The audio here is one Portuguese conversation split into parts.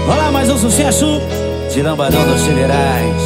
Olá, mais um sucesso de Lambadão dos Federais.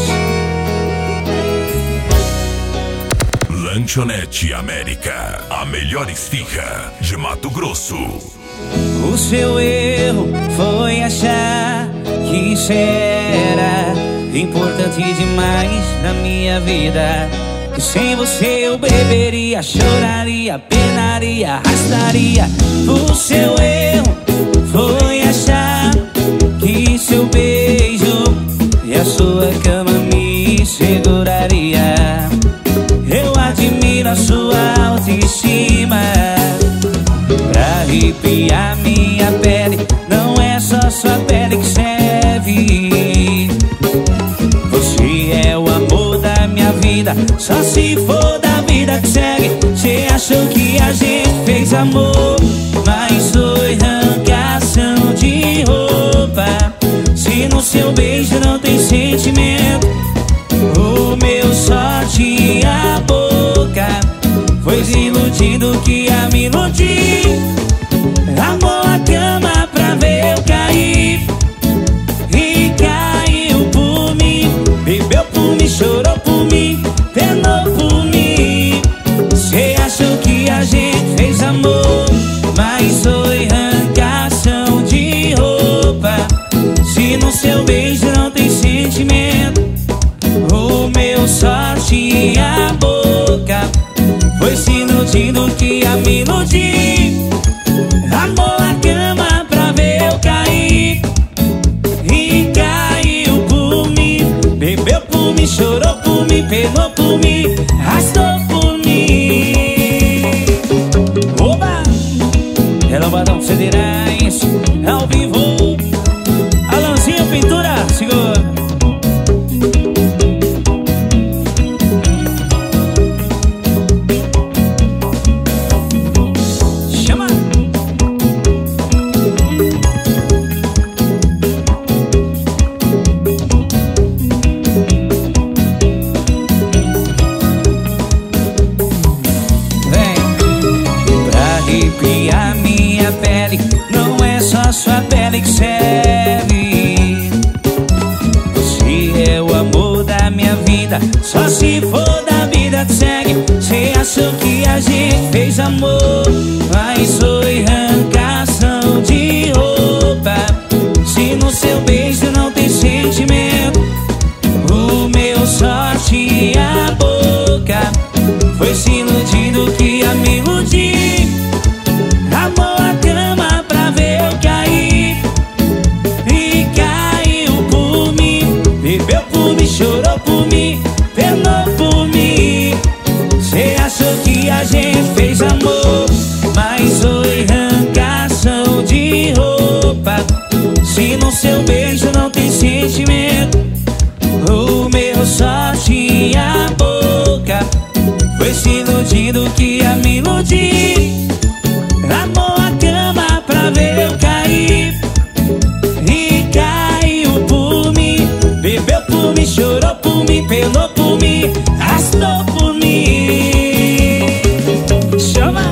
Lanchonete América, a melhor esfirra de Mato Grosso. O seu erro foi achar que isso era importante demais na minha vida. Que sem você eu beberia, choraria, penaria, arrastaria. O seu erro foi achar que seu beijo e a sua cama me seguraria. Eu admiro a sua autoestima. Pra arrepiar minha pele, não é só sua pele que serve. Você é o amor da minha vida, só se for da vida que segue. Cê achou que a gente fez amor, mas foi arrancação de roupa. Se no seu beijo não tem sentimento, o meu só tinha boca. Foi iludido que a me iludi. Amou a cama pra ver eu cair e caiu por mim. Bebeu por mim, chorou por mim, penou por mim. Cê achou que a gente fez amor, mas foi arrancação de roupa. Se no seu beijo não tem sentimento, o meu só tinha boca. Foi se iludindo que a me iludi. Amou a cama pra ver eu cair e caiu por mim. Bebeu por mim, chorou por mim, penou por mim, arrastou por mim. Oba! É Lambadão Federais, ao vivo. Alanzinho Pintura, segura. Não é só sua pele que serve. Você é o amor da minha vida, só se for da vida que segue. Cê achou que a gente fez amor, mas foi arrancação de roupa. Se no seu beijo não tem sentimento, o meu só tinha boca. Foi se iludindo que a me iludi. Amou a cama pra ver eu cair e caiu por mim. Bebeu por mim, chorou por mim, penou por mim. Cê achou que a gente fez amor, mas foi arrancação de roupa. Se no seu beijo não tem sentimento, o meu só tinha boca. Foi se iludindo que a me iludi. Amou a cama pra ver eu cair e caiu por mim. Bebeu por mim, chorou por mim, penou por mim, arrastou por mim. Chama!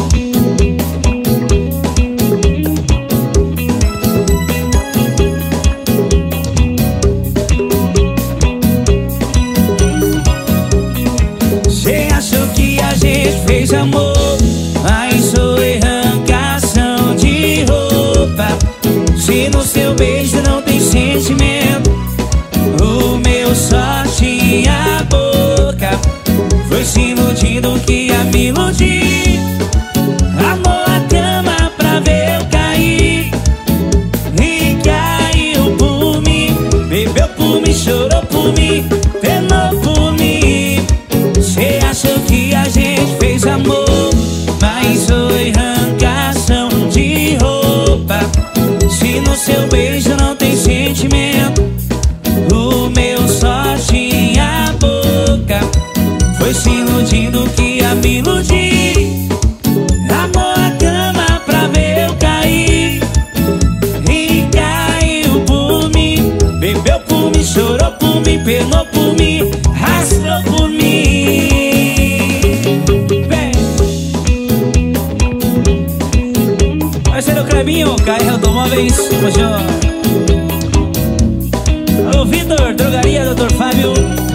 Cê achou que a gente fez amor, mas foi arrancação de roupa. Se no seu beijo não tem sentimento, o meu só tinha boca. Foi se iludindo que a me iludi. Amou a cama pra ver eu cair e caiu por mim. Bebeu por mim, chorou por mim, penou por mim. Cê achou que a gente fez amor, mas foi arrancação de roupa. Se no seu beijo não tem sentimento, o meu só tinha boca. Foi se iludindo que a me iludi. Amou a cama pra ver eu cair e caiu por mim. Bebeu por mim, chorou por mim, penou por mim, arrastou por mim. Vai ser o Clebinho, KR Automóveis, Major. Alô, Vitor, drogaria Dr. Fábio.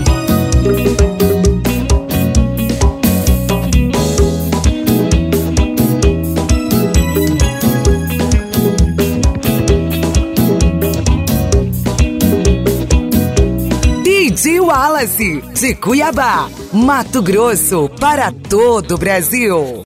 DJ Wallace, de Cuiabá, Mato Grosso, para todo o Brasil.